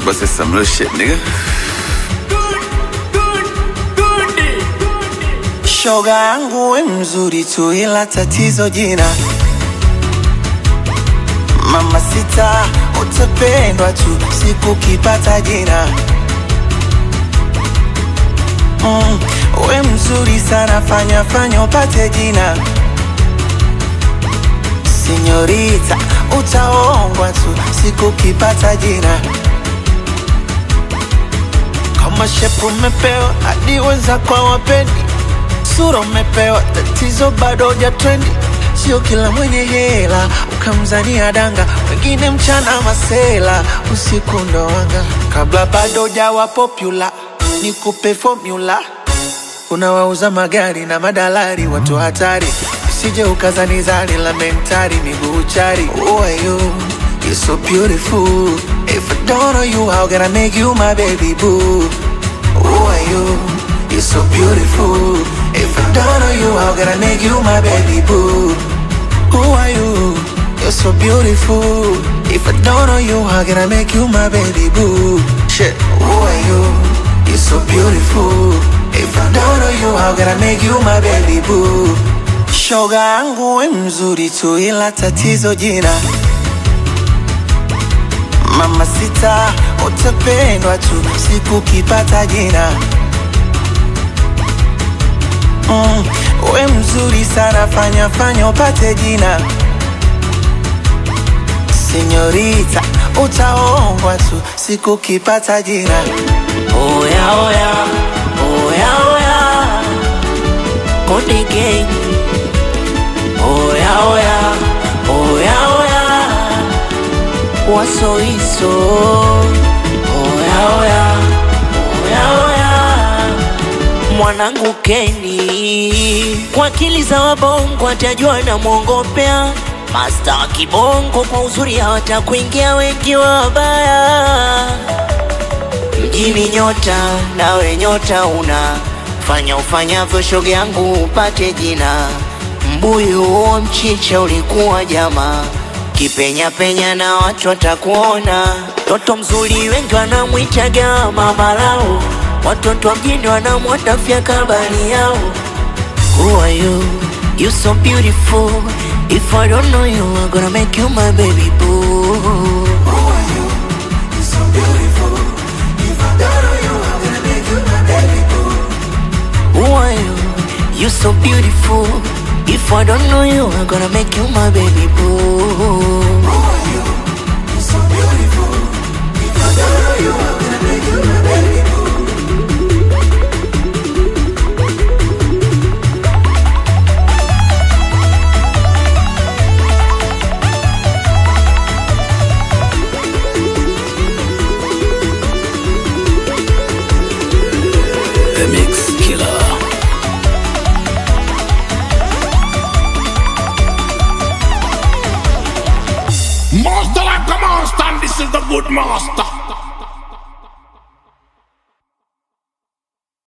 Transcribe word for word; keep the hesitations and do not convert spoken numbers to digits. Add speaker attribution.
Speaker 1: about to say some real shit, nigga.
Speaker 2: Shoga yangu we mzuri tu ila tatizo jina. Mama sita utapendwa tu siku kipata jina. mm, We mzuri sana fanya fanya upate jina. Senyorita utaongwa tu siku kipata jina. Kama shepu umepewa hadi wenza kwa wapendi. Sura umepewa tatizo bado huja trendi. Sio kila mwenye hela ukamzania danga. Wengine mchana masela usiku ndo wanga. Kabla bado hujawa popular nikupe formula. Unawauza magari na madalari watu hatari. Usije ukazani zari la mentari miguu chari. Who are you? You're so beautiful. If I don't know you, how can I make you my baby boo? Who are you? You're so beautiful. If I don't know you, how can I make you my baby boo? Who are you? You're so beautiful. If I don't know you, how can I make you my baby boo? Shit. Who are you? You're so beautiful. If I don't know you, how can I make you my baby boo? Shoga yangu we mzuri tu ila tatizo jina. Mama sita utapendwa tu siku kipata jina. mm, We mzuri sana fanya fanya upate jina. Senyorita utaongwa tu siku kipata jina.
Speaker 3: Oya oya, oya oya, Konde Gang. Oya oya, oya oya, Waso Iso. Oya oya, oya oya, mwanangu Kenny. Kwa akili za wabongo atajua na mwongopea. Master wa kibongo kwa uzuri hawatakuingia wengi wabaya. Mjini nyota nawe nyota una. Fanya ufanyavyo shoga yangu upate jina. Mbuyu huo mchicha ulikuwa jama. Kipenya penya na watu watakuona. Toto mzuri wengi wanamwitaga mama lao. Watoto wa mjini wanamwatafia kabali yao. Who are you? You so beautiful. If I don't know you, I'm gonna make you my baby boo.
Speaker 2: Who are you? You so beautiful. If I don't know you, I'm gonna make you my baby boo.
Speaker 3: Who are you? You so beautiful. If I don't know you, I'm gonna make you my baby boo.
Speaker 2: Who are you? You so beautiful. If I don't know you, I'm gonna make you my baby boo.
Speaker 1: The Mix Killer.
Speaker 4: Master like a master, and this is the good master.